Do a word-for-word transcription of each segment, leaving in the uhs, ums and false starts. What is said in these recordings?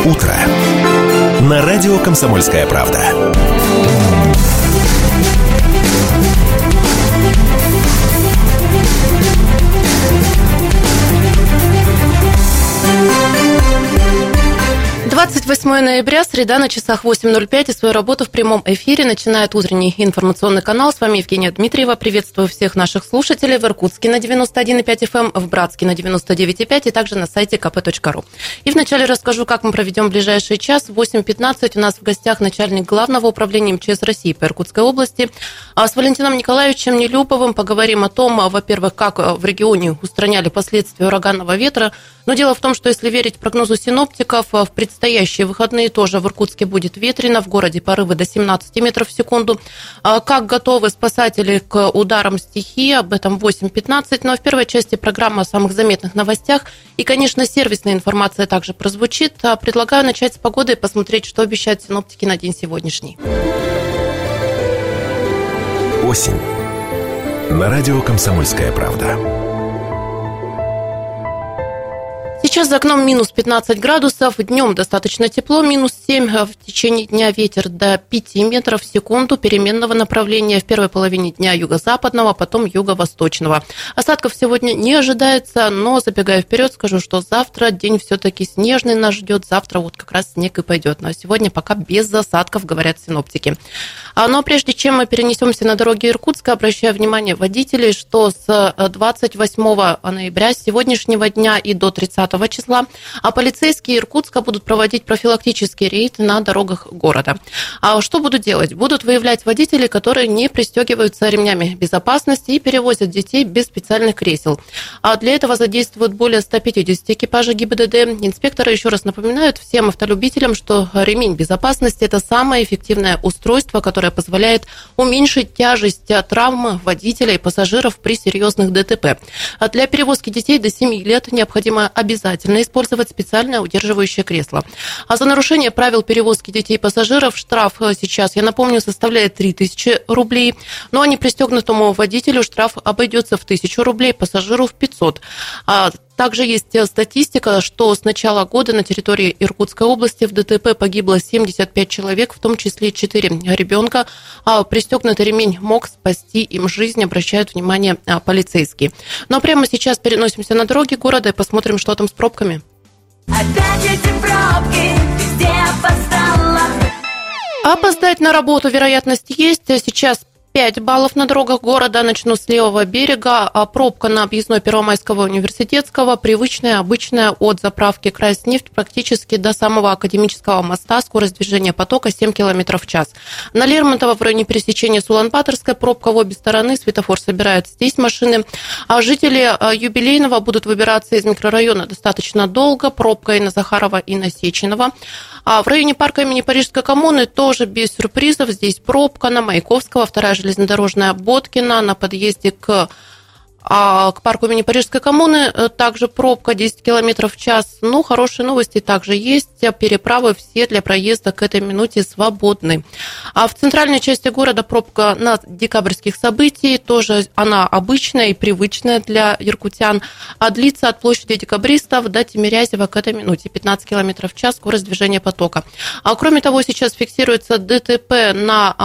утро» на радио «Комсомольская правда». двадцать восьмое ноября, среда, на часах восемь ноль пять, и свою работу в прямом эфире начинает утренний информационный канал. С вами Евгения Дмитриева. Приветствую всех наших слушателей в Иркутске на девяносто один и пять эф эм, в Братске на девяносто девять и пять и также на сайте ка пэ точка ру. И вначале расскажу, как мы проведем ближайший час. В восемь пятнадцать у нас в гостях начальник Главного управления эм че эс России по Иркутской области. А с Валентином Николаевичем Нелюповым поговорим о том, во-первых, как в регионе устраняли последствия ураганного ветра. Но дело в том, что если верить прогнозу синоптиков, в предстоящие выходные тоже в Иркутске будет ветрено, в городе порывы до семнадцати метров в секунду. Как готовы спасатели к ударам стихии, об этом в восемь пятнадцать. Но в первой части программы о самых заметных новостях. И, конечно, сервисная информация также прозвучит. Предлагаю начать с погоды и посмотреть, что обещают синоптики на день сегодняшний. Осень. На радио «Комсомольская правда». Сейчас за окном минус пятнадцать градусов, днем достаточно тепло, минус семь, в течение дня ветер до пяти метров в секунду переменного направления, в первой половине дня юго-западного, потом юго-восточного. Осадков сегодня не ожидается, но, забегая вперед, скажу, что завтра день все-таки снежный нас ждет, завтра вот как раз снег и пойдет, но сегодня пока без осадков, говорят синоптики. Но прежде чем мы перенесемся на дороги Иркутска, обращаю внимание водителей, что с двадцать восьмого ноября, с сегодняшнего дня и до тридцатого числа, а полицейские Иркутска будут проводить профилактический рейд на дорогах города. А что будут делать? Будут выявлять водителей, которые не пристегиваются ремнями безопасности и перевозят детей без специальных кресел. А для этого задействуют более ста пятидесяти экипажей гэ и бэ дэ дэ. Инспекторы еще раз напоминают всем автолюбителям, что ремень безопасности – это самое эффективное устройство, которое позволяет уменьшить тяжесть травм водителя и пассажиров при серьезных дэ тэ пэ. А для перевозки детей до семи лет необходимо обязательно использовать специальное удерживающее кресло. А за нарушение правил перевозки детей и пассажиров штраф сейчас, я напомню, составляет три тысячи рублей. Ну а непристегнутому водителю штраф обойдется в тысячу рублей, пассажиру в пятьсот. А также есть статистика, что с начала года на территории Иркутской области в дэ тэ пэ погибло семьдесят пять человек, в том числе четыре ребенка. А пристегнутый ремень мог спасти им жизнь, обращают внимание полицейские. Ну а прямо сейчас переносимся на дороги города и посмотрим, что там с пробками. Опять эти пробки, везде опоздала. Опоздать на работу вероятность есть. Сейчас пять баллов на дорогах города. Начну с левого берега. Пробка на объездной Первомайского университетского. Привычная, обычная от заправки Крайснефть практически до самого Академического моста. Скорость движения потока семь километров в час. На Лермонтова в районе пересечения с Улан-Баторской пробка в обе стороны. Светофор собирает здесь машины. А жители Юбилейного будут выбираться из микрорайона достаточно долго. Пробка и на Захарова, и на Сеченова. А в районе парка имени Парижской коммуны тоже без сюрпризов. Здесь пробка на Маяковского, вторая железнодорожная Боткина, на подъезде к, а, к парку имени Парижской коммуны также пробка десять километров в час. Ну, хорошие новости также есть. Переправы все для проезда к этой минуте свободны. А в центральной части города пробка на декабрьских событий. Тоже она обычная и привычная для иркутян. А длится от площади Декабристов до Тимирязева к этой минуте. пятнадцать километров в час скорость движения потока. А кроме того, сейчас фиксируется дэ тэ пэ на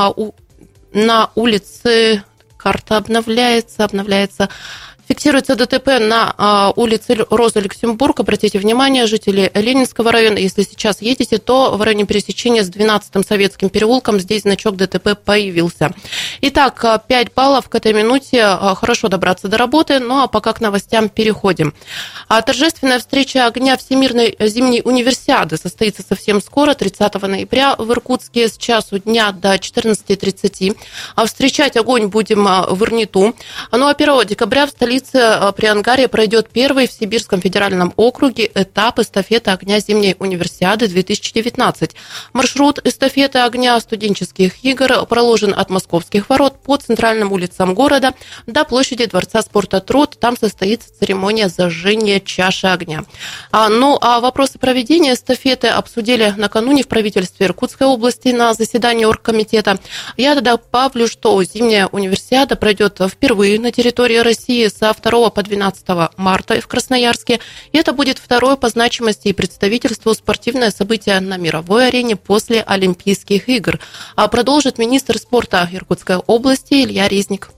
на улице, карта обновляется, обновляется, фиксируется дэ тэ пэ на а, улице Розы Люксембург. Обратите внимание, жители Ленинского района, если сейчас едете, то в районе пересечения с двенадцатым Советским переулком здесь значок дэ тэ пэ появился. Итак, пять баллов к этой минуте. Хорошо добраться до работы, ну а пока к новостям переходим. А торжественная встреча огня Всемирной зимней универсиады состоится совсем скоро, тридцатого ноября в Иркутске с часу дня до четырнадцати тридцати. А встречать огонь будем в Ирниту. Ну а первого декабря в столице при Ангаре пройдет первый в Сибирском федеральном округе этап эстафеты огня зимней универсиады две тысячи девятнадцать. Маршрут эстафеты огня студенческих игр проложен от Московских ворот по центральным улицам города до площади Дворца спорта «Труд». Там состоится церемония зажжения чаши огня. А, ну, а вопросы проведения эстафеты обсудили накануне в правительстве Иркутской области на заседании оргкомитета. Я тогда добавлю, что зимняя универсиада пройдет впервые на территории России со со второго по двенадцатое марта в Красноярске. И это будет второе по значимости и представительству спортивное событие на мировой арене после Олимпийских игр. А продолжит министр спорта Иркутской области Илья Резник.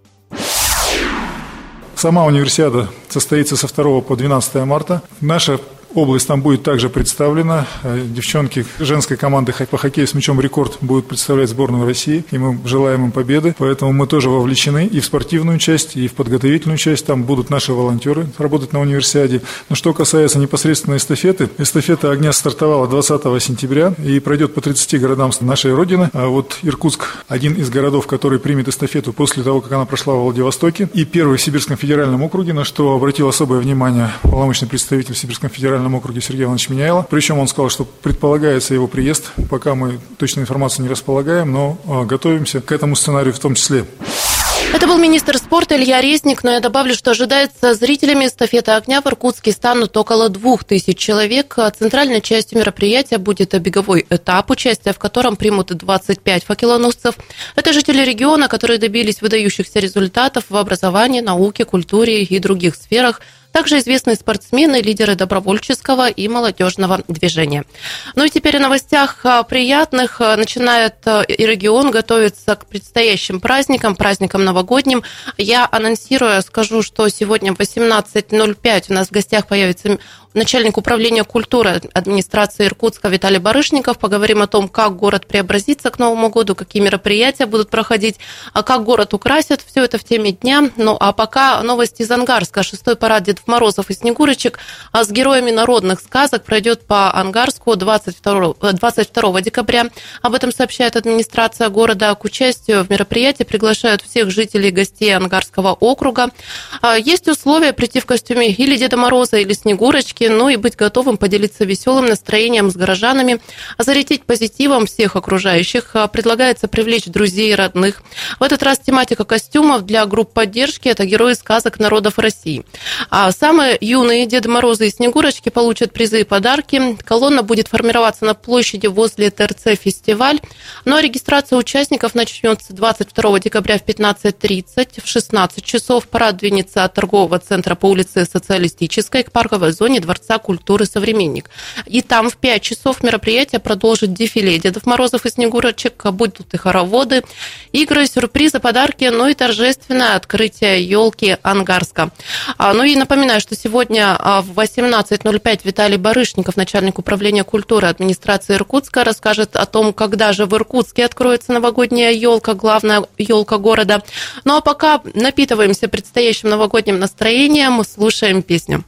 Сама универсиада состоится со второго по двенадцатое марта. Наша область там будет также представлена. Девчонки женской команды по хоккею с мячом «Рекорд» будут представлять сборную России, и мы желаем им победы. Поэтому мы тоже вовлечены и в спортивную часть, и в подготовительную часть. Там будут наши волонтеры работать на универсиаде. Но что касается непосредственно эстафеты, эстафета огня стартовала двадцатого сентября и пройдет по тридцати городам нашей Родины. А вот Иркутск – один из городов, который примет эстафету после того, как она прошла в Владивостоке. И первый в Сибирском федеральном округе, на что обратил особое внимание полномочный представитель в Сибирском федеральном округе Сергей Иванович Меняйло. Причем он сказал, что предполагается его приезд. Пока мы точной информации не располагаем, но готовимся к этому сценарию в том числе. Это был министр спорта Илья Резник, но я добавлю, что ожидается, зрителями эстафеты огня в Иркутске станут около двух тысяч человек. Центральной частью мероприятия будет беговой этап, участие в котором примут двадцать пять факелоносцев. Это жители региона, которые добились выдающихся результатов в образовании, науке, культуре и других сферах. Также известные спортсмены, лидеры добровольческого и молодежного движения. Ну и теперь о новостях приятных. Начинает и регион готовиться к предстоящим праздникам, праздникам новогодним. Я анонсирую, скажу, что сегодня в восемнадцать ноль пять у нас в гостях появится начальник управления культуры администрации Иркутска Виталий Барышников. Поговорим о том, как город преобразится к Новому году, какие мероприятия будут проходить, а как город украсят. Все это в теме дня. Ну а пока новости из Ангарска. Шестой парад Дедов Морозов и Снегурочек с героями народных сказок пройдет по Ангарску двадцать второго декабря. Об этом сообщает администрация города. К участию в мероприятии приглашают всех жителей и гостей Ангарского округа. Есть условия прийти в костюме или Деда Мороза, или Снегурочки, ну и быть готовым поделиться веселым настроением с горожанами, зарядить позитивом всех окружающих. Предлагается привлечь друзей и родных. В этот раз тематика костюмов для групп поддержки – это герои сказок народов России. А самые юные Деды Морозы и Снегурочки получат призы и подарки. Колонна будет формироваться на площади возле ТРЦ «Фестиваль». Ну а регистрация участников начнется двадцать второго декабря в пятнадцать тридцать. В шестнадцать часов парад двинется от торгового центра по улице Социалистической к парковой зоне Дворца культуры «Современник». И там в пять часов мероприятие продолжит дефиле Дедов Морозов и Снегурочек. Будут и хороводы, игры, сюрпризы, подарки, ну и торжественное открытие елки Ангарска. Ну и напоминаю, что сегодня в восемнадцать ноль пять Виталий Барышников, начальник управления культуры администрации Иркутска, расскажет о том, когда же в Иркутске откроется новогодняя елка, главная елка города. Ну а пока напитываемся предстоящим новогодним настроением, слушаем песню.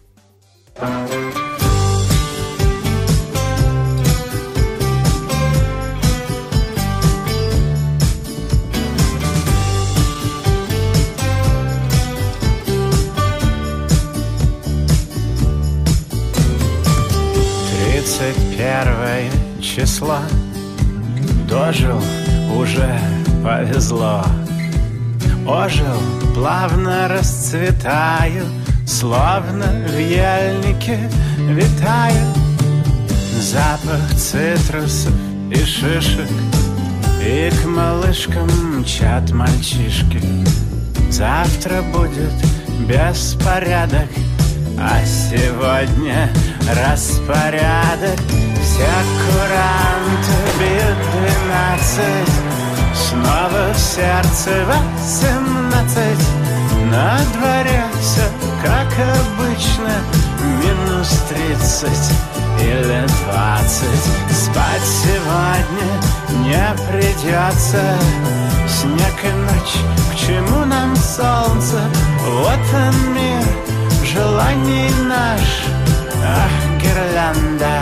тридцать первое число, дожил, уже повезло. Ожил, плавно расцветаю, словно в ельнике витаю. Запах цитрусов и шишек, и к малышкам мчат мальчишки. Завтра будет беспорядок, а сегодня распорядок. Все куранты бьют двенадцать, снова в сердце восемнадцать. На дворе все как обычно, минус тридцать или двадцать. Спать сегодня не придется, снег и ночь, к чему нам солнце? Вот он мир, желаний наш, ах, гирлянда.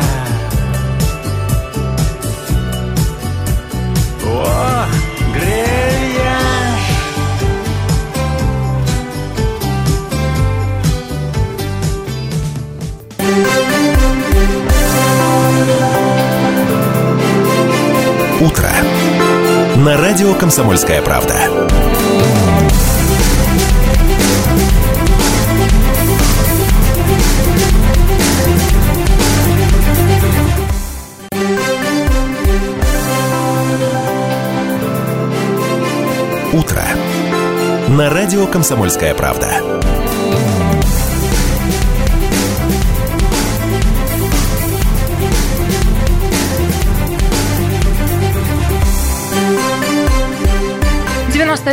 О, грильяж. Утро. На радио «Комсомольская правда». Утро. На радио «Комсомольская правда».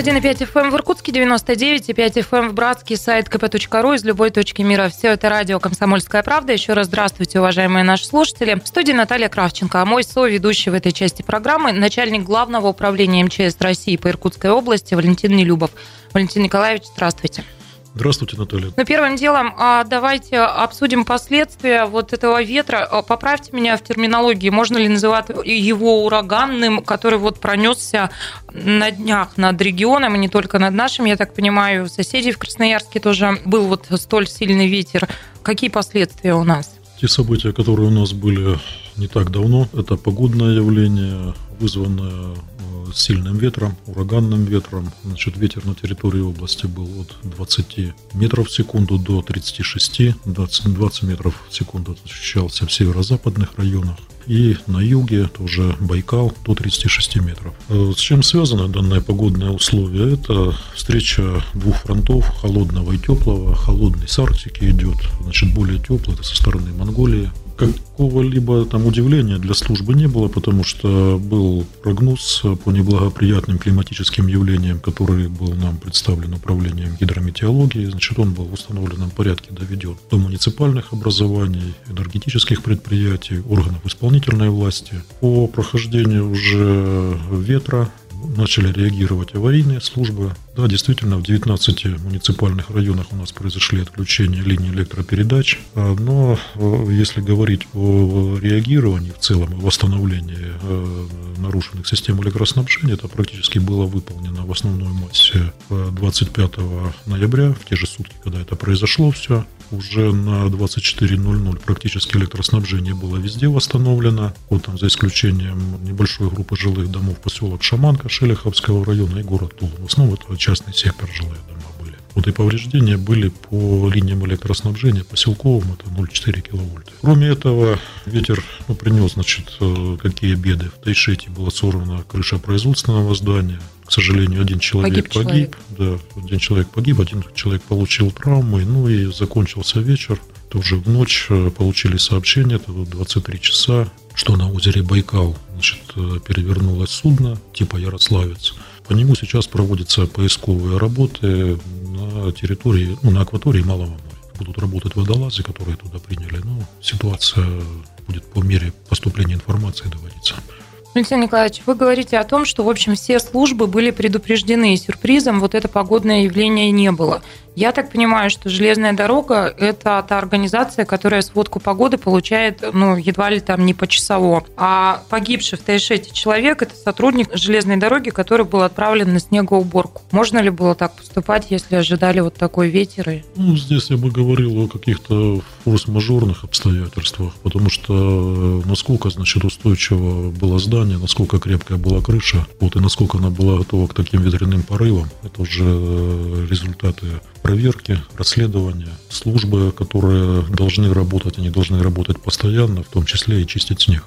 один и пять эф эм в Иркутске, девяносто девять и пять эф эм в Братске, сайт ка пэ точка ру из любой точки мира. Все это радио «Комсомольская правда». Еще раз здравствуйте, уважаемые наши слушатели. В студии Наталья Кравченко, а мой соведущий в этой части программы начальник Главного управления эм че эс России по Иркутской области Валентин Нелюбов. Валентин Николаевич, здравствуйте. Здравствуйте, Наталья. Ну, первым делом давайте обсудим последствия вот этого ветра. Поправьте меня в терминологии, можно ли называть его ураганным, который вот пронесся на днях над регионом, и не только над нашим, я так понимаю, соседей в Красноярске тоже был вот столь сильный ветер. Какие последствия у нас? Те события, которые у нас были не так давно, это погодное явление, вызванное сильным ветром, ураганным ветром. Значит, ветер на территории области был от двадцати метров в секунду до тридцати шести, двадцать, двадцать метров в секунду ощущался в северо-западных районах. И на юге тоже Байкал до тридцати шести метров. С чем связано данное погодное условие? Это встреча двух фронтов, холодного и теплого. Холодный с Арктики идет, значит, более теплый, это со стороны Монголии. Какого-либо там удивления для службы не было, потому что был прогноз по неблагоприятным климатическим явлениям, который был нам представлен управлением гидрометеорологии. Значит, он был в установленном порядке доведен до муниципальных образований, энергетических предприятий, органов исполнительной власти. По прохождению уже ветра начали реагировать аварийные службы. Да, действительно, в девятнадцати муниципальных районах у нас произошли отключения линий электропередач. Но если говорить о реагировании в целом, о восстановлении нарушенных систем электроснабжения, это практически было выполнено в основной массе двадцать пятого ноября, в те же сутки, когда это произошло все. Уже на двадцать четыре ноль ноль практически электроснабжение было везде восстановлено. Вот там, за исключением небольшой группы жилых домов, поселок Шаманка Шелеховского района и город Тула. В основном это частный сектор, жилые дома были. Вот и повреждения были по линиям электроснабжения поселковым, это ноль целых четыре десятых киловольта. Кроме этого, ветер ну, принес, значит, какие беды. В Тайшете была сорвана крыша производственного здания. К сожалению, один человек погиб, погиб. Да, один человек погиб, один человек получил травмы, ну и закончился вечер. Тоже в ночь получили сообщение, это двадцать три часа, что на озере Байкал, значит, перевернулось судно типа Ярославец. По нему сейчас проводятся поисковые работы на территории, ну, на акватории Малого моря. Будут работать водолазы, которые туда приняли. Ну, ситуация будет по мере поступления информации доводиться. Валентин Николаевич, вы говорите о том, что, в общем, все службы были предупреждены, и сюрпризом вот это погодное явление не было. Я так понимаю, что железная дорога – это та организация, которая сводку погоды получает, ну, едва ли там не почасово. А погибший в Тайшете человек – это сотрудник железной дороги, который был отправлен на снегоуборку. Можно ли было так поступать, если ожидали вот такой ветер? Ну, здесь я бы говорил о каких-то форс-мажорных обстоятельствах, потому что насколько, значит, устойчиво было здание, насколько крепкая была крыша, вот, и насколько она была готова к таким ветряным порывам, это уже результаты проверки, расследования. Службы, которые должны работать, они должны работать постоянно, в том числе и чистить снег.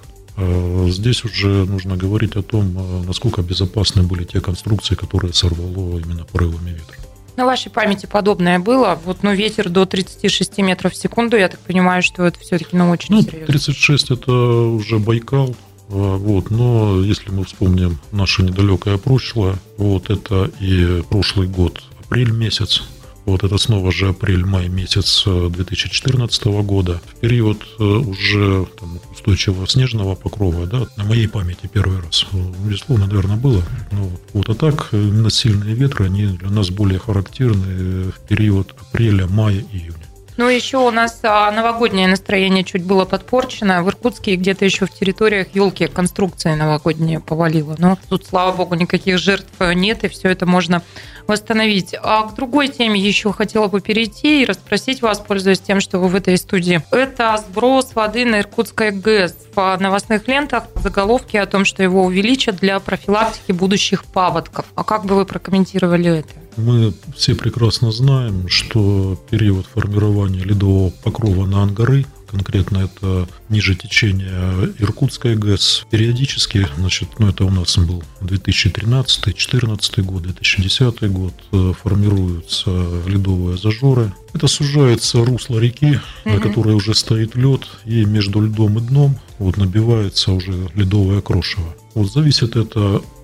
Здесь уже нужно говорить о том, насколько безопасны были те конструкции, которые сорвало именно порывами ветра. На вашей памяти подобное было? Вот, ну, ветер до тридцати шести метров в секунду, я так понимаю, что это все-таки, ну, очень ну, серьезно. тридцать шесть это уже Байкал. Вот, но если мы вспомним наше недалекое прошлое, вот это и прошлый год, апрель месяц, вот это снова же апрель-май месяц две тысячи четырнадцатого года, в период уже там, устойчивого снежного покрова, да, на моей памяти первый раз, безусловно, наверное, было. Но вот, а так именно сильные ветры, они для нас более характерны в период апреля, мая, июня. Ну, еще у нас новогоднее настроение чуть было подпорчено. В Иркутске и где-то еще в территориях елки конструкция новогодняя повалила. Но тут, слава богу, никаких жертв нет, и все это можно восстановить. А к другой теме еще хотела бы перейти и расспросить вас, пользуясь тем, что вы в этой студии. Это сброс воды на Иркутской ГЭС. В новостных лентах заголовки о том, что его увеличат для профилактики будущих паводков. А как бы вы прокомментировали это? Мы все прекрасно знаем, что период формирования ледового покрова на Ангары, конкретно это ниже течения Иркутской ГЭС, периодически, значит, ну это у нас был две тысячи тринадцатый, две тысячи четырнадцатый год, две тысячи десятый год, формируются ледовые зажоры. Это сужается русло реки, на которой уже стоит лед, и между льдом и дном вот набивается уже ледовое крошево. Вот зависит это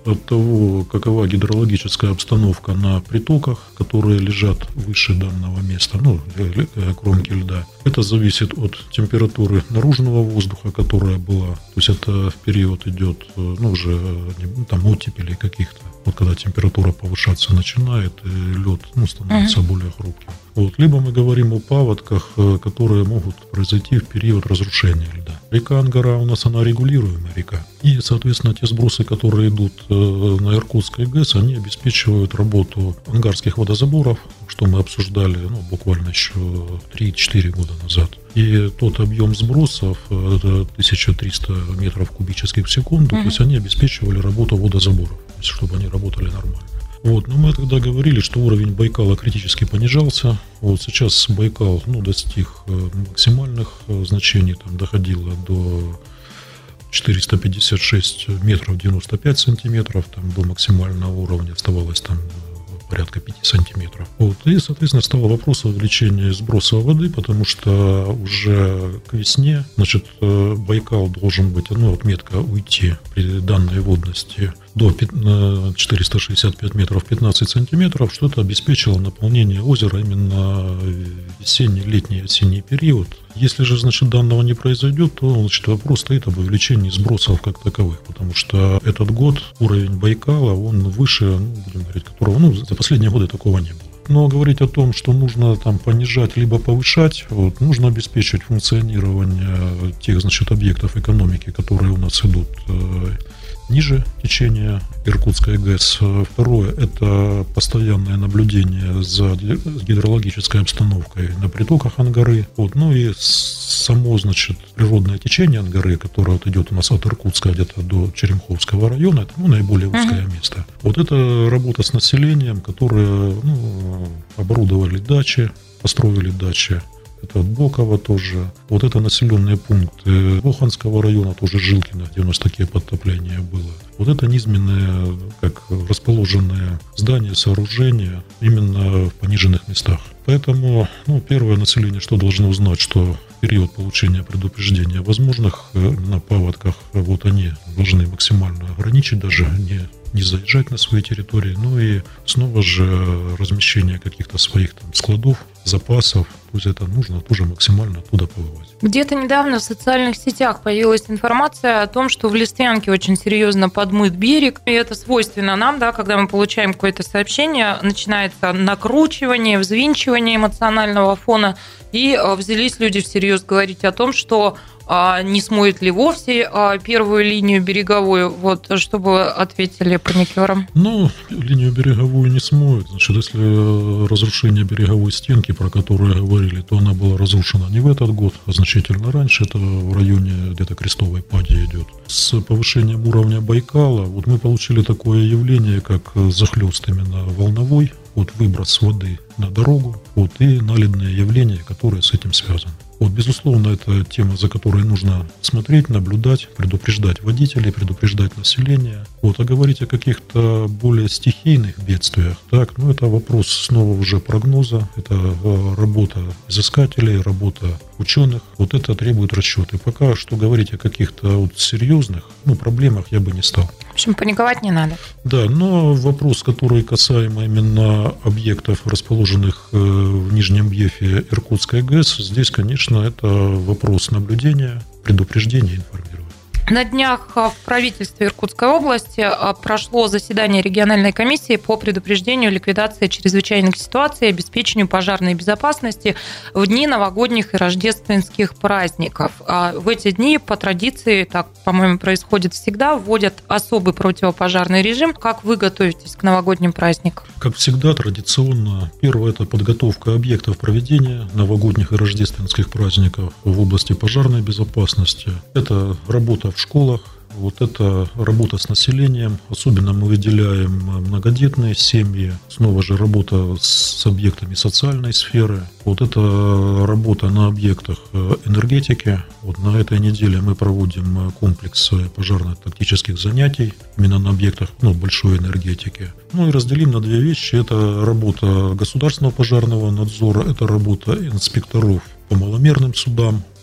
от того, какова гидрологическая обстановка на притоках, которые лежат выше данного места, ну, кромки льда. Это зависит от температуры наружного воздуха, которая была. То есть это в период идет, ну, уже там оттепелей каких-то. Вот когда температура повышаться начинает, и лед, ну, становится uh-huh. более хрупким. Вот. Либо мы говорим о паводках, которые могут произойти в период разрушения льда. Река Ангара у нас, она регулируемая река. И, соответственно, те сбросы, которые идут на Иркутской ГЭС, они обеспечивают работу ангарских водозаборов, что мы обсуждали, ну, буквально еще три-четыре года назад. И тот объем сбросов, это тысяча триста метров кубических в секунду, uh-huh. то есть они обеспечивали работу водозаборов, чтобы они работали нормально. Вот, но мы тогда говорили, что уровень Байкала критически понижался. Вот сейчас Байкал, ну, достиг максимальных значений, там доходило до четыреста пятьдесят шесть метров девяносто пять сантиметров, там до максимального уровня оставалось там порядка пяти сантиметров. Вот. И, соответственно, стал вопрос о увеличении сброса воды, потому что уже к весне, значит, Байкал должен быть, ну, отметка уйти при данной водности до четыреста шестьдесят пять метров пятнадцать сантиметров, что это обеспечило наполнение озера именно весенний, летний, осенний период. Если же, значит, данного не произойдет, то, значит, вопрос стоит об увеличении сбросов как таковых, потому что этот год уровень Байкала, он выше, ну, будем говорить, которого, ну, за последние годы такого не было. Но говорить о том, что нужно там понижать либо повышать, вот, нужно обеспечить функционирование тех, значит, объектов экономики, которые у нас идут э, ниже течения Иркутской ГЭС. Второе – это постоянное наблюдение за гидрологической обстановкой на притоках Ангары. Вот. Ну и само, значит, природное течение Ангары, которое вот идет у нас от Иркутска где-то до Черемховского района, это, ну, наиболее узкое uh-huh. место. Вот это работа с населением, которое, ну, оборудовали дачи, построили дачи. Это от Бокова тоже. Вот это населенные пункты Оханского района, тоже Жилкино, где у нас такие подтопления было. Вот это низменные, как расположенные здания, сооружения именно в пониженных местах. Поэтому, ну, первое население, что должно узнать, что в период получения предупреждения о возможных на паводках, вот они должны максимально ограничить, даже не, не заезжать на свои территории, ну и снова же размещение каких-то своих там складов, запасов. То есть это нужно тоже максимально оттуда повывозить. Где-то недавно в социальных сетях появилась информация о том, что в Листвянке очень серьезно подмыт берег. И это свойственно нам, да, когда мы получаем какое-то сообщение, начинается накручивание, взвинчивание эмоционального фона. И взялись люди всерьез говорить о том, что не смоет ли вовсе первую линию береговую, вот, чтобы ответили паникерам? Ну, линию береговую не смоет. Значит, если разрушение береговой стенки, про которую говорили, то она была разрушена не в этот год, а значительно раньше. Это в районе где-то Крестовой Пади идет. С повышением уровня Байкала вот мы получили такое явление, как захлёст именно волновой, вот выброс воды на дорогу, вот, и наледные явления, которые с этим связаны. Вот, безусловно, это тема, за которой нужно смотреть, наблюдать, предупреждать водителей, предупреждать население. Вот, а говорить о каких-то более стихийных бедствиях, так, ну, это вопрос снова уже прогноза, это работа изыскателей, работа ученых, вот это требует расчета. И пока что говорить о каких-то вот серьезных, ну, проблемах я бы не стал. В общем, паниковать не надо. Да, но вопрос, который касаемо именно объектов, расположенных в Нижнем Бьефе Иркутской ГЭС, здесь, конечно, это вопрос наблюдения, предупреждения и информирования. На днях в правительстве Иркутской области прошло заседание региональной комиссии по предупреждению, ликвидации чрезвычайных ситуаций и обеспечению пожарной безопасности в дни новогодних и рождественских праздников. В эти дни по традиции, так, по-моему, происходит всегда, вводят особый противопожарный режим. Как вы готовитесь к новогодним праздникам? Как всегда, традиционно, первое – это подготовка объектов проведения новогодних и рождественских праздников в области пожарной безопасности. Это работа в школах, вот это работа с населением. Особенно мы выделяем многодетные семьи, снова же работа с объектами социальной сферы. Вот это работа на объектах энергетики. Вот на этой неделе мы проводим комплекс пожарно-тактических занятий именно на объектах, ну, большой энергетики. Ну и разделим на две вещи. Это работа государственного пожарного надзора, это работа инспекторов по маломерным судам.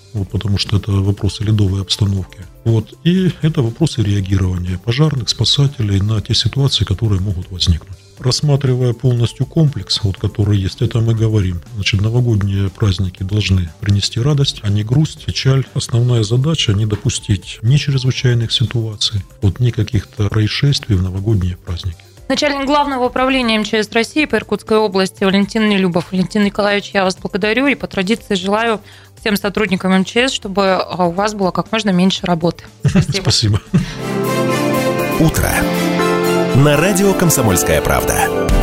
вот, потому что это вопросы ледовой обстановки. Вот, и это вопросы реагирования пожарных, спасателей на те ситуации, которые могут возникнуть. Рассматривая полностью комплекс, вот, который есть, это мы говорим. Значит, новогодние праздники должны принести радость, а не грусть, печаль. Основная задача – не допустить ни чрезвычайных ситуаций, вот, ни каких-то происшествий в новогодние праздники. Начальник Главного управления эм че эс России по Иркутской области Валентин Нелюбов. Валентин Николаевич, я вас благодарю и по традиции желаю всем сотрудникам эм че эс, чтобы у вас было как можно меньше работы. Спасибо. Спасибо. Утро. На радио «Комсомольская правда».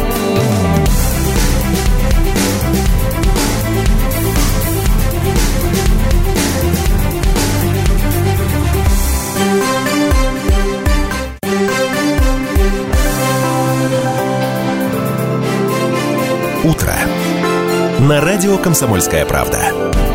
Утро. На радио «Комсомольская правда».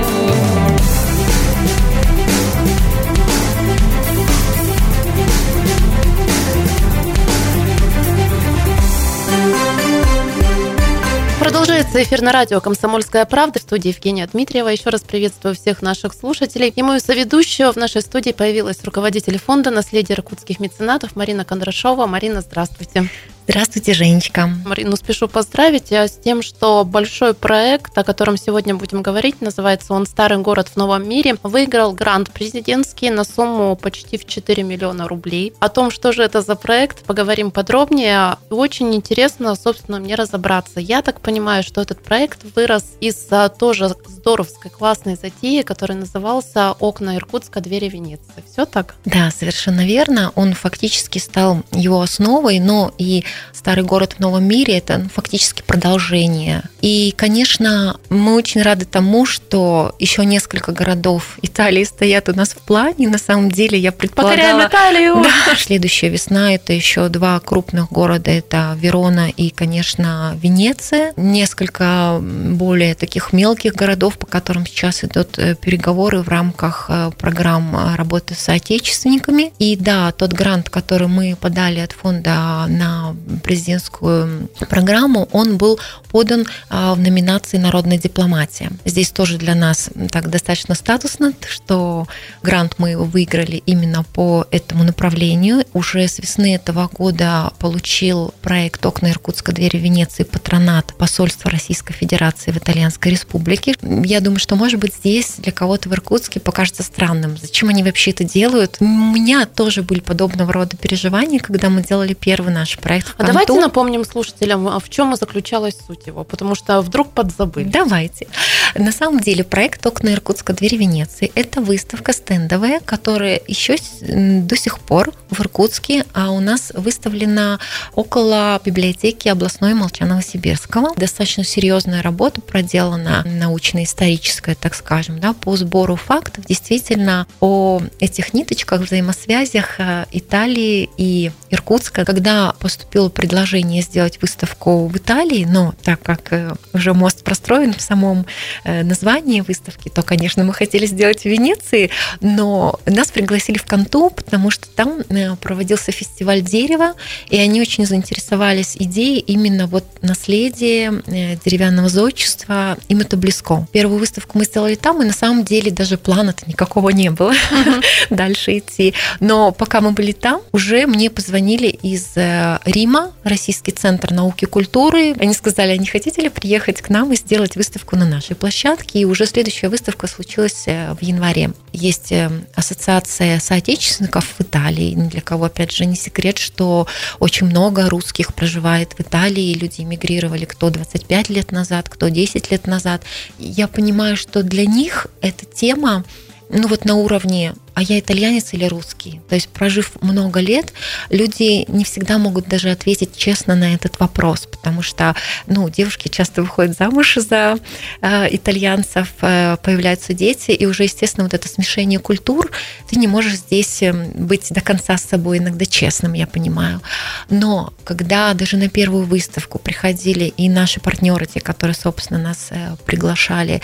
Продолжается эфир на радио «Комсомольская правда». В студии Евгения Дмитриева. Еще раз приветствую всех наших слушателей. И мою соведущую в нашей студии появилась руководитель фонда «Наследие иркутских меценатов» Марина Кондрашова. Марина, здравствуйте. Здравствуйте, Женечка. Марину спешу поздравить с тем, что большой проект, о котором сегодня будем говорить, называется он «Старый город в новом мире», выиграл грант президентский на сумму почти в четыре миллиона рублей. О том, что же это за проект, поговорим подробнее. Очень интересно, собственно, мне разобраться. Я так понимаю, что этот проект вырос из тоже здоровской, классной затеи, которая назывался «Окна Иркутска, двери Венеции». Все так? Да, совершенно верно. Он фактически стал его основой, но и «Старый город в новом мире» – это фактически продолжение. И, конечно, мы очень рады тому, что еще несколько городов Италии стоят у нас в плане. На самом деле, я предполагала… Покоряем Италию! Да, следующая весна – это еще два крупных города – это Верона и, конечно, Венеция. Несколько более таких мелких городов, по которым сейчас идут переговоры в рамках программ работы с соотечественниками. И да, тот грант, который мы подали от фонда на президентскую программу, он был подан в номинации «Народная дипломатия». Здесь тоже для нас так достаточно статусно, что грант мы выиграли именно по этому направлению. Уже с весны этого года получил проект «Окна Иркутска, двери Венеции» патронат посольства Российской Федерации в Итальянской Республике. Я думаю, что, может быть, здесь для кого-то в Иркутске покажется странным. Зачем они вообще это делают? У меня тоже были подобного рода переживания, когда мы делали первый наш проект в А давайте напомним слушателям, в чем заключалась суть его, потому что вдруг подзабыли. Давайте. На самом деле проект «Окна Иркутска, двери Венеции» – это выставка стендовая, которая еще до сих пор в Иркутске, а у нас выставлена около библиотеки областной Молчаново-Сибирского. Достаточно серьезная работа проделана, научно-историческая, так скажем, да, по сбору фактов действительно о этих ниточках, взаимосвязях Италии и Иркутска. Когда поступило предложение сделать выставку в Италии, но так как уже мост простроен в самом названии выставки, то, конечно, мы хотели сделать в Венеции, но нас пригласили в Канту, потому что там проводился фестиваль дерева, и они очень заинтересовались идеей именно вот наследия деревянного зодчества, им это близко. Первую выставку мы сделали там, и на самом деле даже плана-то никакого не было uh-huh. дальше идти. Но пока мы были там, уже мне позвонили из Рима, Российский центр науки и культуры. Они сказали, а не хотите ли приехать к нам и сделать выставку на нашей площадке? И уже следующая выставка случилась в январе. Есть ассоциация соотечественников в Италии. Для кого, опять же, не секрет, что очень много русских проживает в Италии. Люди эмигрировали кто двадцать пять лет назад, кто десять лет назад. Я понимаю, что для них эта тема, ну вот на уровне «а я итальянец или русский?». То есть, прожив много лет, люди не всегда могут даже ответить честно на этот вопрос, потому что, ну, девушки часто выходят замуж за э, итальянцев, э, появляются дети, и уже, естественно, вот это смешение культур, ты не можешь здесь быть до конца с собой иногда честным, я понимаю. Но когда даже на первую выставку приходили и наши партнеры, те, которые, собственно, нас э, приглашали,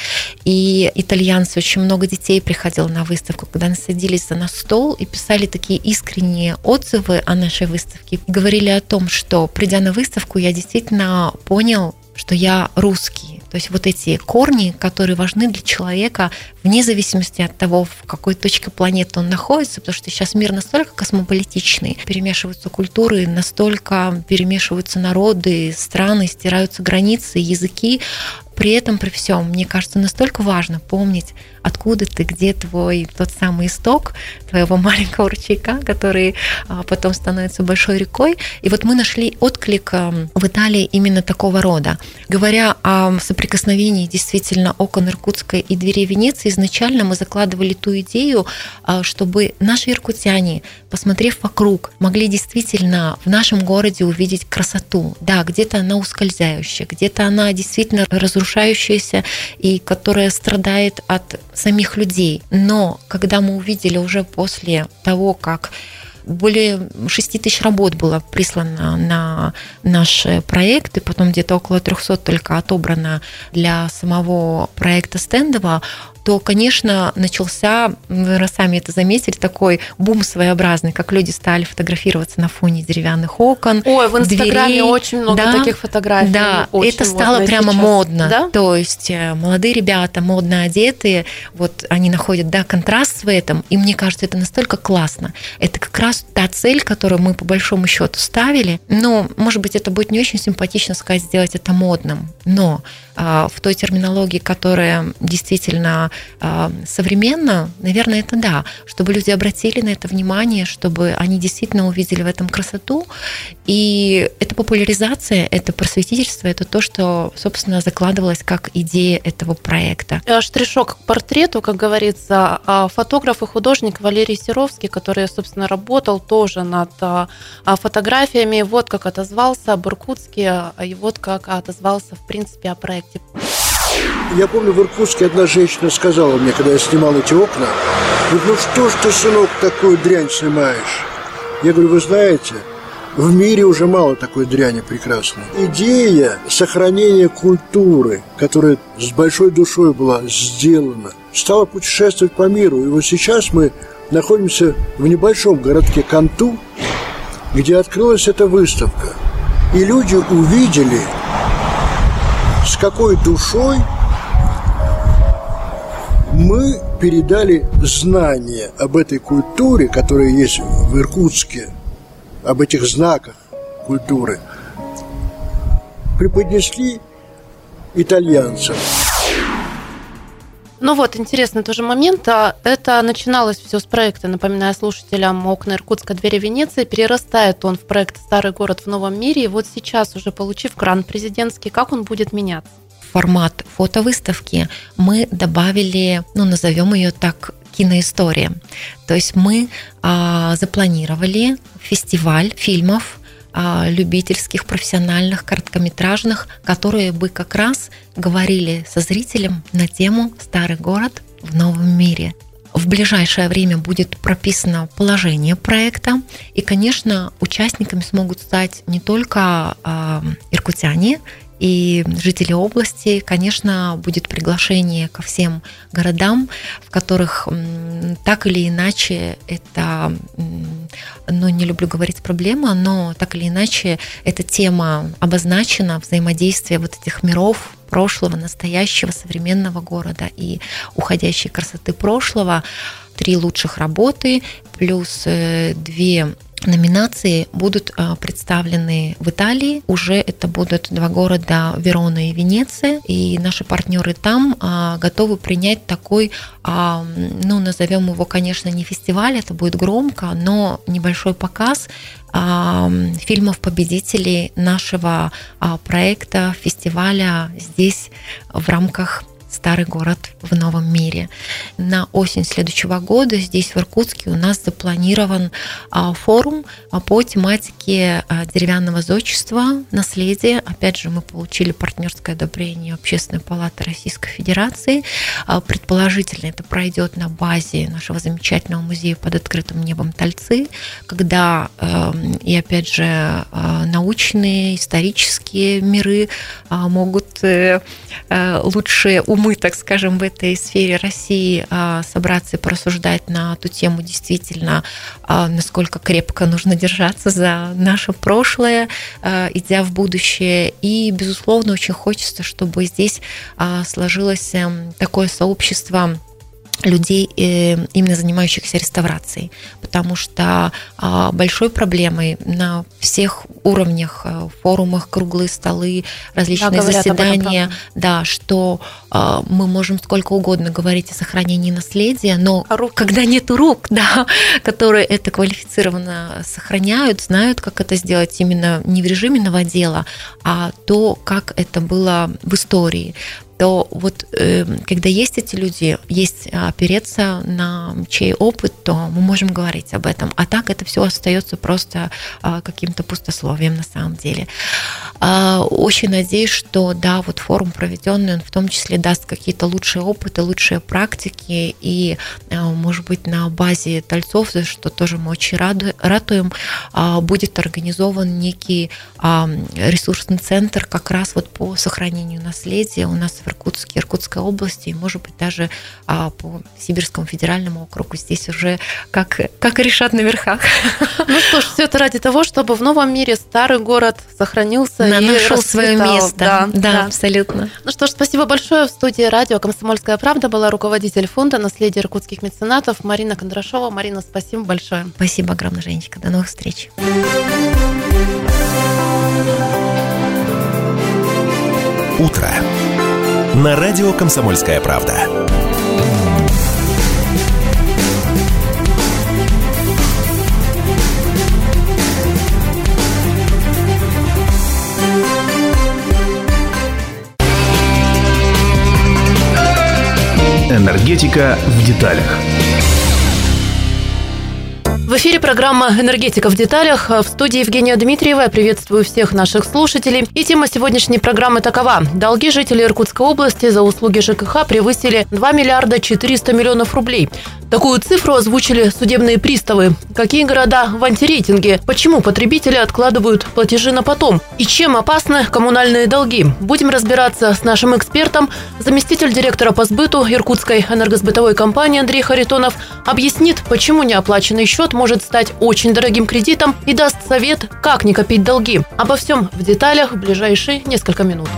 и итальянцы, очень много детей приходило на выставку, когда нас садились на стол и писали такие искренние отзывы о нашей выставке. Говорили о том, что, придя на выставку, я действительно понял, что я русский. То есть вот эти корни, которые важны для человека вне зависимости от того, в какой точке планеты он находится, потому что сейчас мир настолько космополитичный, перемешиваются культуры, настолько перемешиваются народы, страны, стираются границы, языки. При этом, при всем, мне кажется, настолько важно помнить, откуда ты, где твой тот самый исток твоего маленького ручейка, который потом становится большой рекой. И вот мы нашли отклик в Италии именно такого рода. Говоря о соприкосновении действительно окон Иркутска и дверей Венеции, изначально мы закладывали ту идею, чтобы наши иркутяне, посмотрев вокруг, могли действительно в нашем городе увидеть красоту. Да, где-то она ускользающая, где-то она действительно разрушающаяся и которая страдает от самих людей. Но когда мы увидели уже после того, как более шести тысяч работ было прислано на наш проект, и потом где-то около трехсот только отобрано для самого проекта стендового, то, конечно, начался, вы сами это заметили, такой бум своеобразный, как люди стали фотографироваться на фоне деревянных окон. Ой, в Инстаграме дверей. очень много да, таких фотографий. Да, очень это стало модно прямо сейчас. модно. Да? То есть молодые ребята, модно одетые, вот они находят, да, контраст в этом, и мне кажется, это настолько классно. Это как раз та цель, которую мы по большому счету ставили. Но, может быть, это будет не очень симпатично сказать, сделать это модным, но а, в той терминологии, которая действительно а, современна, наверное, это да, чтобы люди обратили на это внимание, чтобы они действительно увидели в этом красоту. И это популяризация, это просветительство, это то, что, собственно, закладывалось как идея этого проекта. Штришок к портрету, как говорится, фотограф и художник Валерий Серовский, который, собственно, работал тоже над фотографиями, вот как отозвался об Иркутске, и вот как отозвался, в принципе, о проекте. Я помню, в Иркутске одна женщина сказала мне, когда я снимал эти окна, ну что ж ты, сынок, такую дрянь снимаешь? Я говорю, вы знаете, в мире уже мало такой дряни прекрасной. Идея сохранения культуры, которая с большой душой была сделана, стала путешествовать по миру. И вот сейчас мы находимся в небольшом городке Канту, где открылась эта выставка. И люди увидели, с какой душой мы передали знания об этой культуре, которая есть в Иркутске, об этих знаках культуры, преподнесли итальянцам. Ну вот, интересный тоже момент. Это начиналось все с проекта, напоминаю слушателям, «Окна Иркутска, двери Венеции». Перерастает он в проект «Старый город в новом мире». И вот сейчас, уже получив грант президентский, как он будет меняться? Формат фотовыставки мы добавили, ну, назовем ее так, киноистория. То есть мы а, запланировали фестиваль фильмов а, любительских, профессиональных, короткометражных, которые бы как раз говорили со зрителем на тему «Старый город в новом мире». В ближайшее время будет прописано положение проекта, и, конечно, участниками смогут стать не только а, иркутяне и жители области. Конечно, будет приглашение ко всем городам, в которых так или иначе это, ну, не люблю говорить проблема, но так или иначе эта тема обозначена, взаимодействие вот этих миров прошлого, настоящего, современного города и уходящей красоты прошлого. Три лучших работы плюс две номинации будут представлены в Италии. Уже это будут два города, Верона и Венеция. И наши партнеры там готовы принять такой, ну, назовем его, конечно, не фестиваль, это будет громко, но небольшой показ фильмов-победителей нашего проекта, фестиваля здесь в рамках «Старый город в новом мире». На осень следующего года здесь, в Иркутске, у нас запланирован форум по тематике деревянного зодчества, наследия. Опять же, мы получили партнерское одобрение Общественной палаты Российской Федерации. Предположительно, это пройдет на базе нашего замечательного музея под открытым небом Тальцы, когда, и опять же, научные, исторические миры могут лучше умы, так скажем, в этой сфере России собраться и порассуждать на ту тему действительно, насколько крепко нужно держаться за наше прошлое, идя в будущее. И, безусловно, очень хочется, чтобы здесь сложилось такое сообщество людей, именно занимающихся реставрацией, потому что большой проблемой на всех уровнях, форумах, круглые столы, различные да, заседания, да, что мы можем сколько угодно говорить о сохранении наследия, но а когда нет рук, да, которые это квалифицированно сохраняют, знают, как это сделать именно не в режиме новодела, а то, как это было в истории, то вот э, когда есть эти люди, есть опереться на чей опыт, то мы можем говорить об этом. А так это все остается просто э, каким-то пустословием на самом деле. Э, очень надеюсь, что да, вот форум проведенный, он в том числе даст какие-то лучшие опыты, лучшие практики, и, э, может быть, на базе Тольцов, за что тоже мы очень раду, ратуем, э, будет организован некий э, ресурсный центр как раз вот по сохранению наследия у нас в Иркутске, Иркутской области, и, может быть, даже а, по Сибирскому федеральному округу. Здесь уже как, как решат на верхах. Ну что ж, все это ради того, чтобы в новом мире старый город сохранился да, и нашел свое место. Да, да, да, абсолютно. Ну что ж, спасибо большое. В студии радио «Комсомольская правда» была руководитель фонда «Наследие иркутских меценатов» Марина Кондрашова. Марина, спасибо большое. Спасибо огромное, Женечка. До новых встреч. Утро. На радио «Комсомольская правда». Энергетика в деталях. В эфире программа «Энергетика в деталях». В студии Евгения Дмитриева. Я приветствую всех наших слушателей. И тема сегодняшней программы такова. Долги жителей Иркутской области за услуги ЖКХ превысили два миллиарда четыреста миллионов рублей. Такую цифру озвучили судебные приставы. Какие города в антирейтинге? Почему потребители откладывают платежи на потом? И чем опасны коммунальные долги? Будем разбираться с нашим экспертом. Заместитель директора по сбыту Иркутской энергосбытовой компании Андрей Харитонов объяснит, почему неоплаченный счет может стать очень дорогим кредитом, и даст совет, как не копить долги. Обо всем в деталях в ближайшие несколько минут.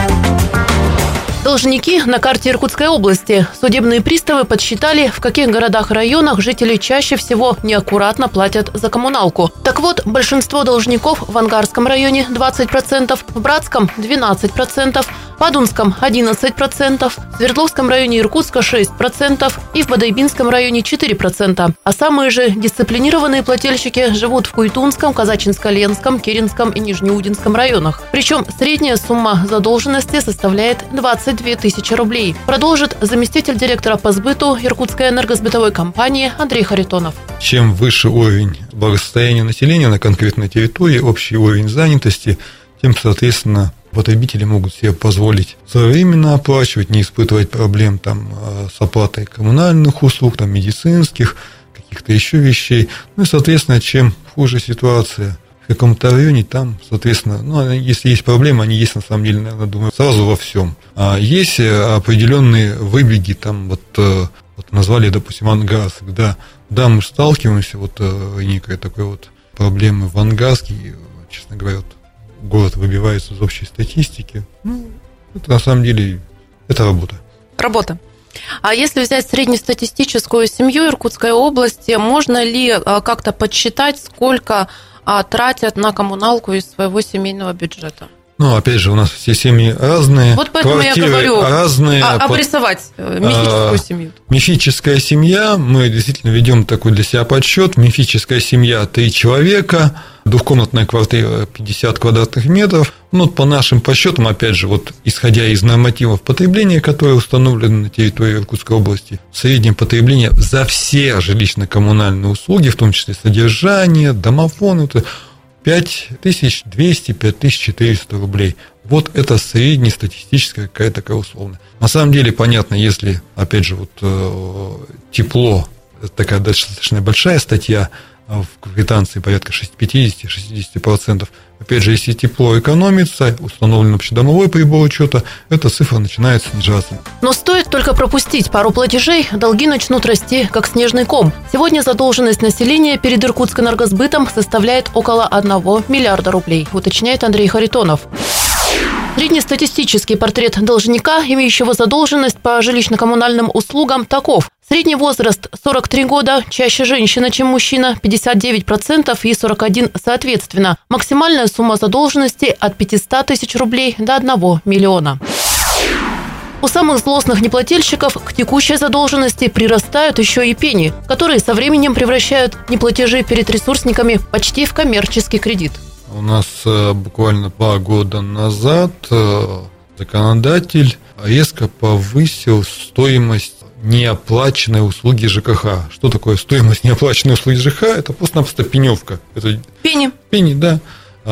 Должники на карте Иркутской области. Судебные приставы подсчитали, в каких городах и районах жители чаще всего неаккуратно платят за коммуналку. Так вот, большинство должников в Ангарском районе двадцать процентов, в Братском двенадцать процентов, в Адунском одиннадцать процентов, в Свердловском районе Иркутска шесть процентов и в Бодайбинском районе четыре процента. А самые же дисциплинированные плательщики живут в Куйтунском, Казачинско-Ленском, Киринском и Нижнеудинском районах. Причем средняя сумма задолженности составляет двадцать две тысячи рублей. Продолжит заместитель директора по сбыту Иркутской энергосбытовой компании Андрей Харитонов. Чем выше уровень благосостояния населения на конкретной территории, общий уровень занятости, тем, соответственно, потребители могут себе позволить своевременно оплачивать, не испытывать проблем там, с оплатой коммунальных услуг, там, медицинских, каких-то еще вещей. Ну и, соответственно, чем хуже ситуация в каком-то районе, там, соответственно, ну, если есть проблемы, они есть, на самом деле, наверное, думаю, сразу во всем. А есть определенные выбеги, там, вот, вот назвали, допустим, Ангарск, да, да, мы сталкиваемся, вот, некой такой вот проблемы в Ангарске, честно говоря, вот, город выбивается из общей статистики. Ну, это, на самом деле, это работа. Работа. А если взять среднестатистическую семью Иркутской области, можно ли как-то подсчитать, сколько тратят на коммуналку из своего семейного бюджета? Ну, опять же, у нас все семьи разные. Вот поэтому я говорю, разные. А, обрисовать мифическую семью. Мифическая семья, мы действительно ведем такой для себя подсчет. Мифическая семья три человека, двухкомнатная квартира пятьдесят квадратных метров. Ну, по нашим подсчетам, опять же, вот исходя из нормативов потребления, которые установлены на территории Иркутской области, среднее потребление за все жилищно-коммунальные услуги, в том числе содержание, домофон, это пять тысяч двести - пять тысяч четыреста рублей. Вот это среднестатистическая какая-то такая условная. На самом деле, понятно, если, опять же, вот тепло, такая достаточно большая статья, а в квитанции порядка пятьдесят-шестьдесят процентов. Опять же, если тепло экономится, установлен общедомовой прибор учета, эта цифра начинает снижаться. Но стоит только пропустить пару платежей, долги начнут расти, как снежный ком. Сегодня задолженность населения перед Иркутскэнергосбытом составляет около одного миллиарда рублей, уточняет Андрей Харитонов. Среднестатистический портрет должника, имеющего задолженность по жилищно-коммунальным услугам, таков. Средний возраст сорок три года, чаще женщина, чем мужчина, пятьдесят девять процентов и сорок один процент соответственно. Максимальная сумма задолженности от пятисот тысяч рублей до одного миллиона. У самых злостных неплательщиков к текущей задолженности прирастают еще и пени, которые со временем превращают неплатежи перед ресурсниками почти в коммерческий кредит. У нас буквально два года назад законодатель резко повысил стоимость неоплаченной услуги ЖКХ. Что такое стоимость неоплаченной услуги ЖКХ? Это просто-напросто пеневка. Это пени. Пени, да.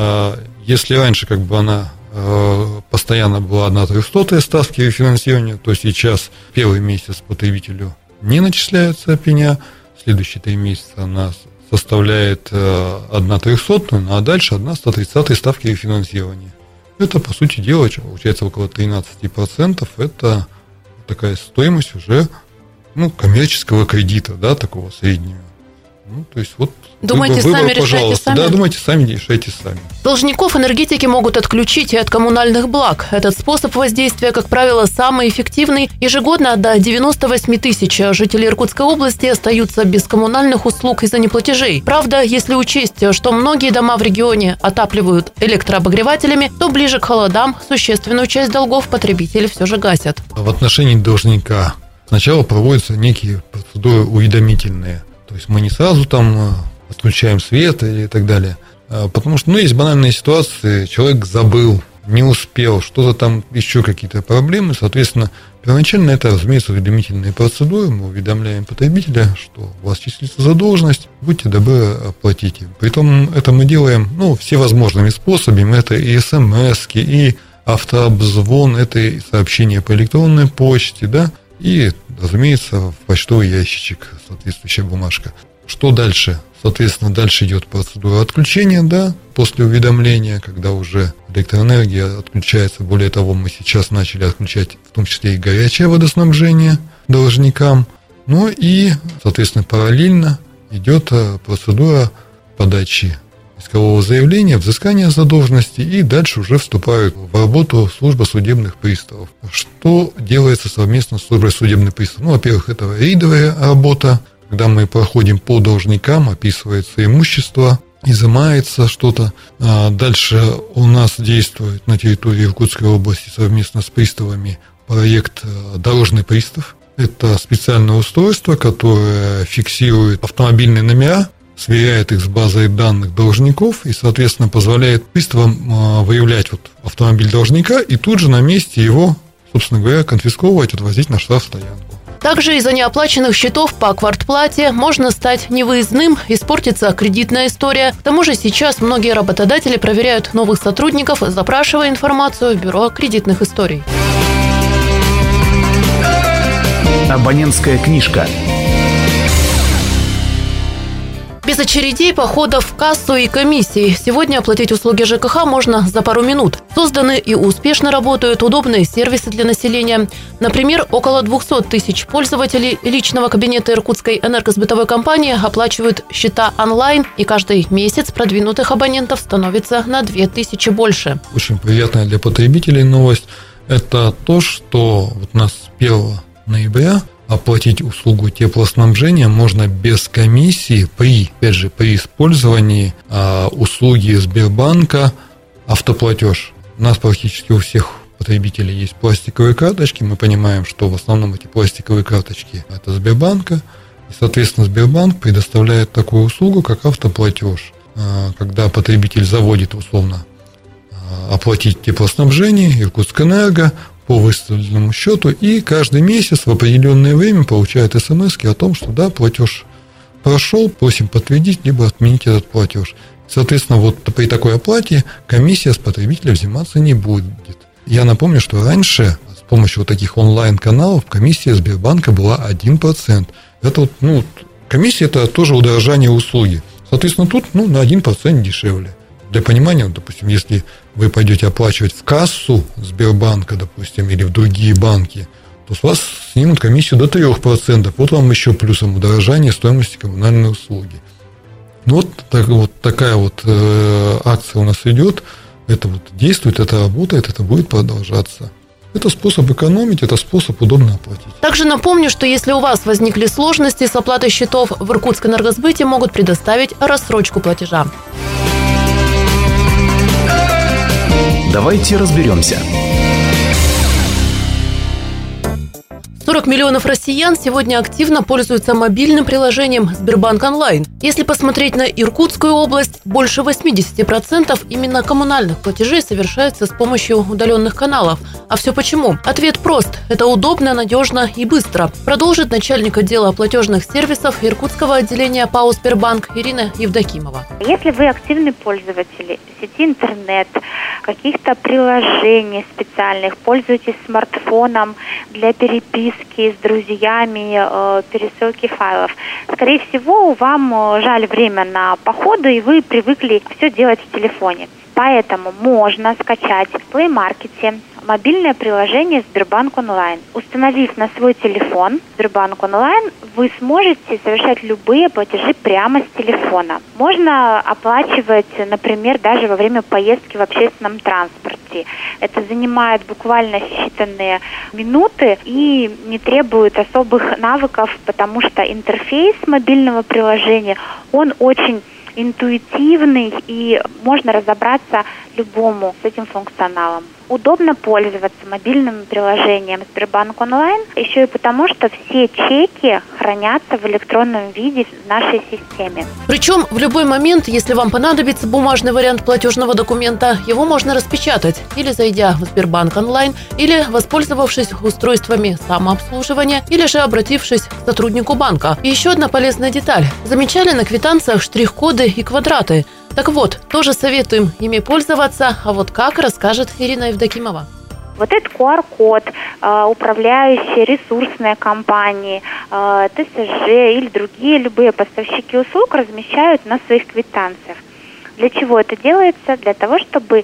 Если раньше как бы она постоянно была одна трехсотая ставки рефинансирования, то сейчас первый месяц потребителю не начисляется пеня, следующие три месяца она составляет одна трехсотая, а дальше одна сто тридцатая ставки рефинансирования. Это, по сути дела, получается около тринадцать процентов. Это такая стоимость уже, ну, коммерческого кредита, да, такого среднего. Ну, то есть вот думайте выбор, сами, пожалуйста. решайте сами. Да, думайте сами, решайте сами. Должников энергетики могут отключить и от коммунальных благ. Этот способ воздействия, как правило, самый эффективный. Ежегодно до девяноста восьми тысяч жителей Иркутской области остаются без коммунальных услуг из-за неплатежей. Правда, если учесть, что многие дома в регионе отапливают электрообогревателями, то ближе к холодам существенную часть долгов потребители все же гасят. В отношении должника сначала проводятся некие процедуры уведомительные. То есть мы не сразу там отключаем свет и так далее. Потому что, ну, есть банальные ситуации, человек забыл, не успел, что-то там, еще какие-то проблемы. Соответственно, первоначально это, разумеется, уведомительные процедуры. Мы уведомляем потребителя, что у вас числится задолженность, будьте добры, оплатите. Притом это мы делаем, ну, всевозможными способами. Это и смс-ки, и автообзвон, это и сообщения по электронной почте, да, и, разумеется, в почтовый ящичек соответствующая бумажка. Что дальше? Соответственно, дальше идет процедура отключения, да, после уведомления, когда уже электроэнергия отключается. Более того, мы сейчас начали отключать в том числе и горячее водоснабжение должникам. Ну и, соответственно, параллельно идет процедура подачи искового заявления, взыскания задолженности, и дальше уже вступают в работу служба судебных приставов. Что делается совместно с службой судебных приставов? Ну, во-первых, это рейдовая работа, когда мы проходим по должникам, описывается имущество, изымается что-то. А дальше у нас действует на территории Иркутской области совместно с приставами проект «Дорожный пристав». Это специальное устройство, которое фиксирует автомобильные номера, сверяет их с базой данных должников и, соответственно, позволяет приставам выявлять вот автомобиль должника и тут же на месте его, собственно говоря, конфисковывать, отвозить на штрафстоянку. Также из-за неоплаченных счетов по квартплате можно стать невыездным, испортится кредитная история. К тому же сейчас многие работодатели проверяют новых сотрудников, запрашивая информацию в бюро кредитных историй. Абонентская книжка. Без очередей, походов в кассу и комиссий. Сегодня оплатить услуги ЖКХ можно за пару минут. Созданы и успешно работают удобные сервисы для населения. Например, около двухсот тысяч пользователей личного кабинета Иркутской энергосбытовой компании оплачивают счета онлайн, и каждый месяц продвинутых абонентов становится на две тысячи больше. Очень приятная для потребителей новость – это то, что вот у нас с первого ноября оплатить услугу теплоснабжения можно без комиссии при, опять же, при использовании а, услуги Сбербанка автоплатеж. У нас практически у всех потребителей есть пластиковые карточки. Мы понимаем, что в основном эти пластиковые карточки – это Сбербанка. И, соответственно, Сбербанк предоставляет такую услугу, как автоплатеж. А, когда потребитель заводит, условно, а, оплатить теплоснабжение, Иркутскэнерго, по выставленному счету, и каждый месяц в определенное время получает смс-ки о том, что да, платеж прошел, просим подтвердить, либо отменить этот платеж. Соответственно, вот при такой оплате комиссия с потребителя взиматься не будет. Я напомню, что раньше с помощью вот таких онлайн-каналов комиссия Сбербанка была один процент. Это вот, ну, комиссия – это тоже удорожание услуги. Соответственно, тут ну, на один процент дешевле. Для понимания, вот, допустим, если вы пойдете оплачивать в кассу Сбербанка, допустим, или в другие банки, то с вас снимут комиссию до три процента. Вот вам еще плюсом удорожание стоимости коммунальной услуги. Ну, вот, так, вот такая вот э, акция у нас идет. Это вот действует, это работает, это будет продолжаться. Это способ экономить, это способ удобно оплатить. Также напомню, что если у вас возникли сложности с оплатой счетов, в Иркутскэнергосбыте могут предоставить рассрочку платежа. Давайте разберемся. сорок миллионов россиян сегодня активно пользуются мобильным приложением Сбербанк онлайн. Если посмотреть на Иркутскую область, больше восемьдесят процентов именно коммунальных платежей совершается с помощью удаленных каналов. А все почему? Ответ прост. Это удобно, надежно и быстро. Продолжит начальник отдела платежных сервисов Иркутского отделения ПАО «Сбербанк» Ирина Евдокимова. Если вы активный пользователь сети интернет, каких-то приложений специальных, пользуетесь смартфоном для переписки с друзьями, э, пересылки файлов. Скорее всего, вам жаль время на походы, и вы привыкли все делать в телефоне. Поэтому можно скачать в Play Market мобильное приложение Сбербанк онлайн. Установив на свой телефон Сбербанк онлайн, вы сможете совершать любые платежи прямо с телефона. Можно оплачивать, например, даже во время поездки в общественном транспорте. Это занимает буквально считанные минуты и не требует особых навыков, потому что интерфейс мобильного приложения, он очень интуитивный, и можно разобраться любому с этим функционалом. Удобно пользоваться мобильным приложением Сбербанк онлайн, еще и потому, что все чеки хранятся в электронном виде в нашей системе. Причем в любой момент, если вам понадобится бумажный вариант платежного документа, его можно распечатать, или зайдя в Сбербанк онлайн, или воспользовавшись устройствами самообслуживания, или же обратившись к сотруднику банка. И еще одна полезная деталь. Замечали на квитанциях штрих-коды и квадраты? Так вот, тоже советуем ими пользоваться, а вот как, расскажет Ирина Евдокимова. Вот этот ку ар код э, управляющие ресурсные компании, э, тэ эс жэ или другие любые поставщики услуг размещают на своих квитанциях. Для чего это делается? Для того, чтобы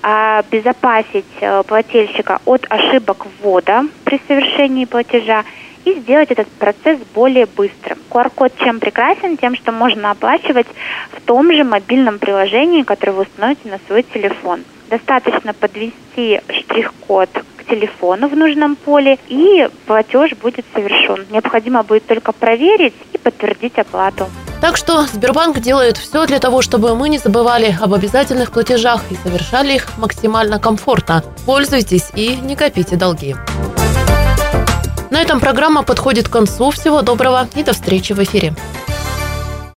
обезопасить э, плательщика от ошибок ввода при совершении платежа и сделать этот процесс более быстрым. ку ар код чем прекрасен? Тем, что можно оплачивать в том же мобильном приложении, которое вы установите на свой телефон. Достаточно подвести штрих-код к телефону в нужном поле, и платеж будет совершен. Необходимо будет только проверить и подтвердить оплату. Так что Сбербанк делает все для того, чтобы мы не забывали об обязательных платежах и совершали их максимально комфортно. Пользуйтесь и не копите долги. На этом программа подходит к концу. Всего доброго и до встречи в эфире.